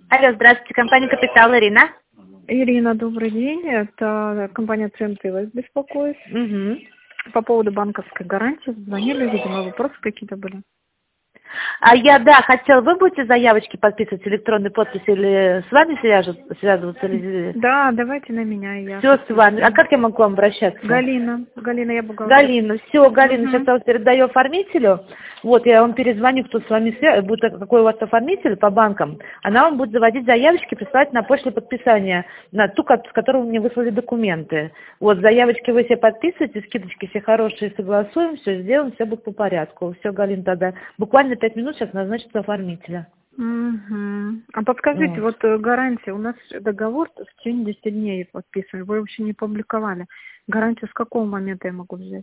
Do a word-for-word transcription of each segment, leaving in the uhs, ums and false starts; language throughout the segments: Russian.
Алло, здравствуйте, компания «Капитал», Ирина. Ирина, добрый день. Это компания ЦМТ вас беспокоит. Угу. По поводу банковской гарантии звонили, видимо, вопросы какие-то были. А я, да, хотела, вы будете заявочки подписывать электронной подписью или с вами свяжут, связываться? Или... Да, давайте на меня. Я Все с вами. А как я могу к вам обращаться? Галина. Галина, я бухгалтер. Галина, все, Галина, Угу. сейчас я вас передаю оформителю. Вот, я вам перезвоню, кто с вами связан, будет какой у вас оформитель по банкам. Она вам будет заводить заявочки, присылать на почту подписания, на ту, с которой вы мне выслали документы. Вот, заявочки вы себе подписываете, скидочки все хорошие, согласуем, все сделаем, все будет по порядку. Все, Галина, тогда буквально пять минут сейчас назначится оформителя. Угу. А подскажите, вот. вот гарантия, у нас договор в течение десяти дней подписан, вы вообще не публиковали. Гарантию с какого момента я могу взять?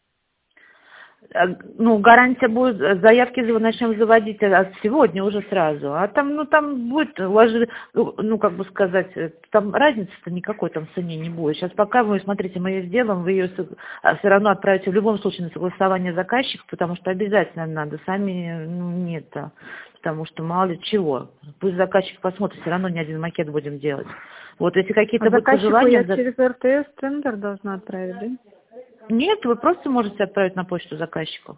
Ну, гарантия будет, заявки начнем заводить от сегодня уже сразу. А там, ну, там будет, у вас же, ну, как бы сказать, там разницы-то никакой там в цене не будет. Сейчас пока вы, смотрите, мы ее сделаем, вы ее все равно отправите в любом случае на согласование заказчика, потому что обязательно надо, сами, ну, нет, потому что мало ли чего. Пусть заказчик посмотрит, все равно не один макет будем делать. Вот, если какие-то а будут заказчику пожелания... я через эр тэ эс тендер должна отправить, да? Нет, вы просто можете отправить на почту заказчику.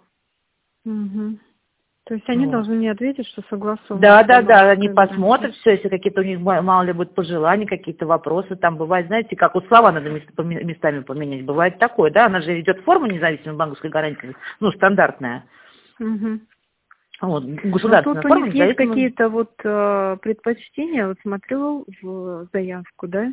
Угу. То есть они Вот. должны мне ответить, что согласованы. Да, да, да, они посмотрят все, если какие-то у них мало ли будут пожелания, какие-то вопросы, там бывает, знаете, как у слова надо местами поменять, бывает такое, да, она же идет форма независимой банковской гарантии, ну, стандартная. Угу. Вот, государственная тут форма. У них есть какие-то вот э, предпочтения, вот смотрю в заявку, да,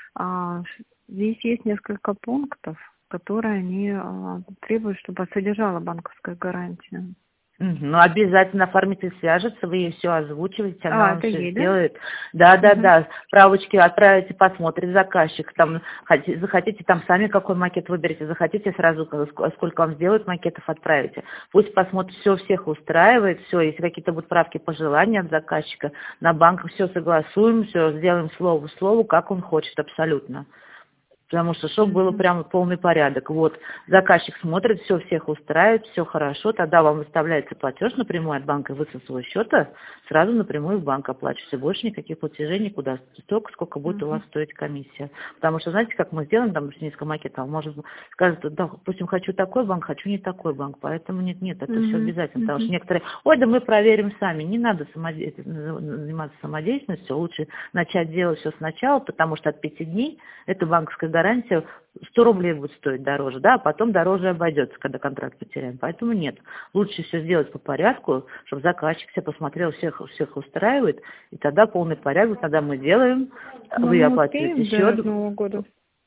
а, здесь есть несколько пунктов, которые они а, требуют, чтобы содержала банковская гарантия. Ну, обязательно оформитель свяжется, вы ей все озвучиваете, она А, вам это все ей, сделает. Да, да, угу. да. Справочки отправите, посмотрит заказчик. Там захотите, там сами какой макет выберете, захотите сразу, сколько вам сделают макетов, отправите. Пусть посмотрит, все всех устраивает, все, если какие-то будут правки, пожелания от заказчика, на банках все согласуем, все сделаем слово в слово, как он хочет, абсолютно. Потому что чтобы было прямо полный порядок. Вот, заказчик смотрит, все всех устраивает, все хорошо, тогда вам выставляется платеж напрямую от банка, вы со своего счета сразу напрямую в банк оплачиваете. Больше никаких платежей никуда, столько, сколько будет у вас стоить комиссия. Потому что, знаете, как мы сделаем, там, с низкого макета, может, скажет, да, допустим, хочу такой банк, хочу не такой банк, поэтому нет, нет, это все обязательно. Потому что некоторые, ой, да мы проверим сами, не надо самоде... заниматься самодеятельностью, лучше начать делать все сначала, потому что от пяти дней это банковская гарантия сто рублей будет стоить дороже, да, а потом дороже обойдется, когда контракт потеряем. Поэтому нет. Лучше все сделать по порядку, чтобы заказчик все посмотрел, всех, всех устраивает, и тогда полный порядок, тогда мы делаем, Но вы мы оплачиваете счет. До Нового года.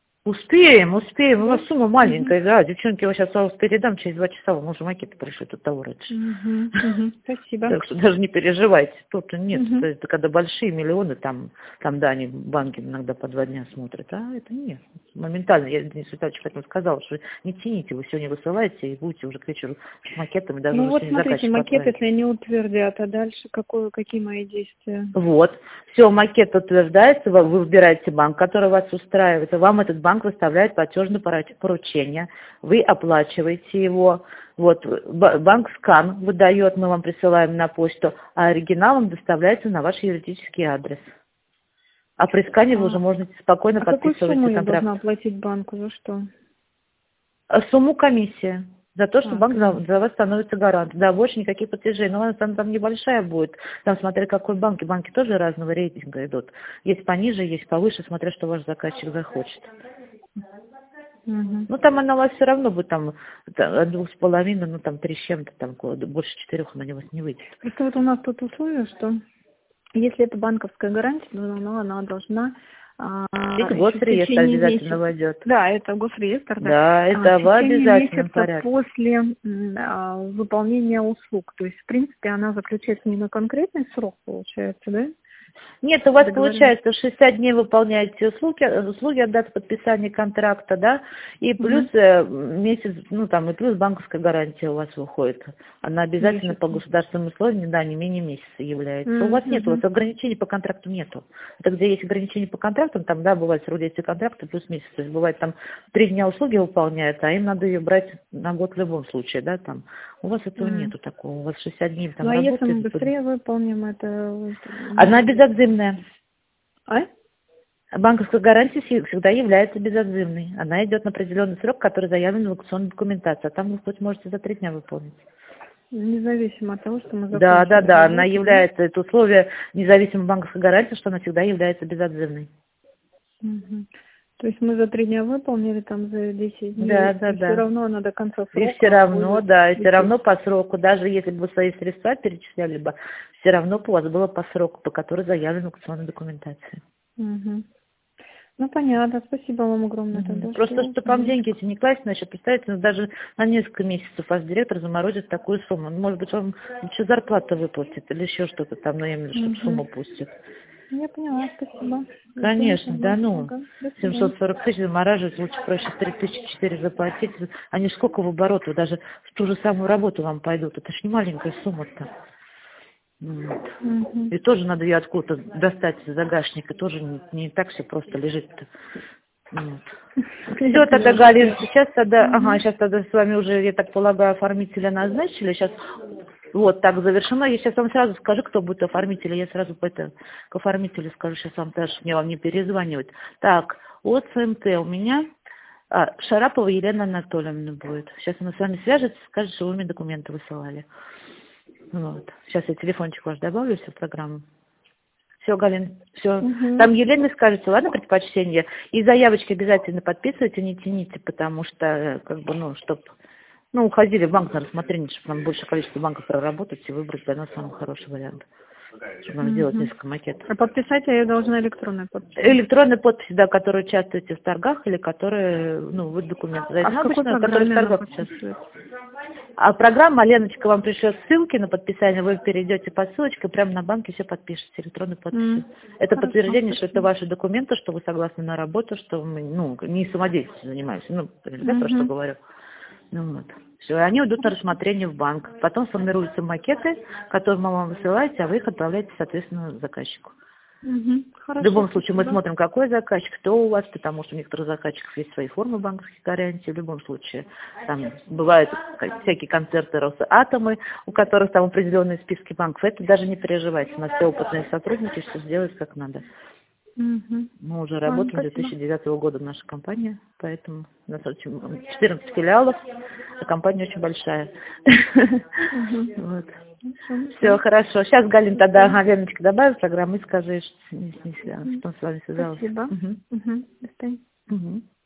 Успеем, успеем. У вас сумма маленькая, да. Девчонки, я сейчас вас передам, через два часа вам уже макеты пришлют от того раньше. Угу, угу. Спасибо. Так что даже не переживайте. Тут нет, Угу. это когда большие миллионы, там, там, да, они банки иногда по два дня смотрят, а это нет. Моментально, я Денису Витальевичу поэтому сказала, что не тяните, вы сегодня высылаете и будете уже к вечеру с макетами, даже ну уже вот сегодня смотрите, заказчик макет, отправить. если они утвердят, а дальше какое, какие мои действия? Вот. Все, макет утверждается, вы выбираете банк, который вас устраивает, и вам этот банк выставляет платежное поручение, вы оплачиваете его. Вот, банк скан выдает, мы вам присылаем на почту, а оригинал вам доставляется на ваш юридический адрес. А при скане вы А, уже можете спокойно а какую подписывать сумму я контракт. должна оплатить банку? За что? Сумму комиссии. За то, что А, банк за, комиссия. за вас становится гарантом. Да, больше никаких платежей. Но она там, там небольшая будет. Там, смотря какой банк. И банки тоже разного рейтинга идут. Есть пониже, есть повыше, смотря что ваш заказчик захочет. Угу. Ну, там она у вас все равно будет там от двух с половиной, ну, там, три с чем-то, там, больше четырех она у вас не выйдет. Просто вот у нас тут условие, что если это банковская гарантия, то она, она должна а, И госреестр обязательно месяца, войдет. Да, это госреестр, да. Да, это А, в в течение обязательном месяца порядке. после а, выполнения услуг. То есть, в принципе, она заключается не на конкретный срок, получается, да? Нет, у вас Договорен. получается шестьдесят дней выполняете услуги, услуги от даты подписания контракта, да, и плюс Угу. э, месяц, ну там и плюс банковская гарантия у вас выходит. Она обязательно Месяц. по государственным условиям, да, не менее месяца является. Угу. У вас нет, у вас ограничений по контракту нету. Это где есть ограничения по контрактам, там, да, бывает срок действия контракта плюс месяц. То есть бывает там три дня услуги выполняют, а им надо ее брать на год в любом случае, да, там. У вас этого М. нету такого. У вас шестьдесят дней там Ну, а если мы работает. быстрее выполним это? вот, Она м, безотзывная. А? Банковская гарантия все- всегда является безотзывной. Она идет на определенный срок, который заявлен в аукционной документации. А там вы хоть можете за три дня выполнить. Независимо от того, что мы Да, да, закончили да. Она работу, да? является, это условие независимой банковской гарантии, что она всегда является безотзывной. Мгм. То есть мы за три дня выполнили, там за десять Да, дней, да, и все да. равно она до конца И все срока равно, будет да, и все висеть. равно по сроку, даже если бы вы свои средства перечисляли бы, все равно бы у вас было по сроку, по которому заявлен в аукционной документации. Мгм. Ну, понятно. Спасибо вам огромное Мгм. тогда, Просто, что что вам звоните. деньги эти не класть, значит, представьте, ну, даже на несколько месяцев вас директор заморозит такую сумму. Ну, может быть, вам еще зарплату выплатит или еще что-то там, ну, я имею в виду, чтобы Мгм. сумму пустит. Я поняла, спасибо. За всю Конечно, да, информацию. ну, Ага. До свидания. семьсот сорок тысяч замораживать, лучше проще три тысячи четыре заплатить. Они ж сколько в обороту, даже в ту же самую работу вам пойдут. Это ж не маленькая сумма-то. Вот. Мгм. И тоже надо ее откуда-то достать из загашника, тоже не, не так все просто лежит-то. Вот. Я Все, тогда, поняла, Галин, спасибо. сейчас тогда, ага, Мгм. сейчас тогда с вами уже, я так полагаю, оформителя назначили. Сейчас вот так завершено. Я сейчас вам сразу скажу, кто будет оформителем. Я сразу по это, к оформителю скажу, сейчас вам даже мне вам не перезванивать. Так, от СМТ у меня а, Шарапова Елена Анатольевна будет. Сейчас она с вами свяжется, скажет, что вы мне документы высылали. Вот. Сейчас я телефончик ваш добавлю все в программу. Все, Галин, все. Мгм. Там Елене скажете, ладно, предпочтение. И заявочки обязательно подписывайте, не тяните, потому что, э, как бы, ну, чтоб, ну, уходили в банк на рассмотрение, чтобы нам большее количество банков проработать и выбрать для нас самый хороший вариант. Чтобы нам сделать Мгм. несколько макетов. А подписать я ее должна электронной подписью. Электронные подписи, да, которые участвуете в торгах или которые, ну, вы документы. А в Ну, какой обычно, которые в программе она торгах участвуют. подписывается? А программа, Леночка вам пришлет ссылки на подписание, вы перейдете по ссылочке, прямо на банке все подпишете электронной подписью. М. Это Хорошо, подтверждение, что это спасибо. ваши документы, что вы согласны на работу, что мы, ну, не самодеятельностью занимаемся, ну, да, про что Угу. говорю. Ну, вот. Все, они уйдут на рассмотрение в банк. Потом сформируются макеты, которые мы вам высылаете, а вы их отправляете, соответственно, заказчику. Угу. В Хорошо, любом случае мы спасибо. смотрим, какой заказчик, кто у вас, потому что у некоторых заказчиков есть свои формы банковских гарантий. В любом случае, там бывают всякие концерты Росатомы, у которых там определенные списки банков. Это даже не переживайте, у нас все опытные сотрудники, все сделают как надо. Угу. Мы уже Ладно, работаем с две спасибо. тысячи девятого года наша компания, поэтому у нас очень четырнадцать филиалов, а компания очень большая. Угу. Вот. Хорошо, до Все, свидания. хорошо. Сейчас, Галин, тогда Спасибо. ага, Леночка добавит в программу и скажи, что, не- не- Мгм. что он с вами связался. Спасибо. Угу. Угу. До свидания. Угу.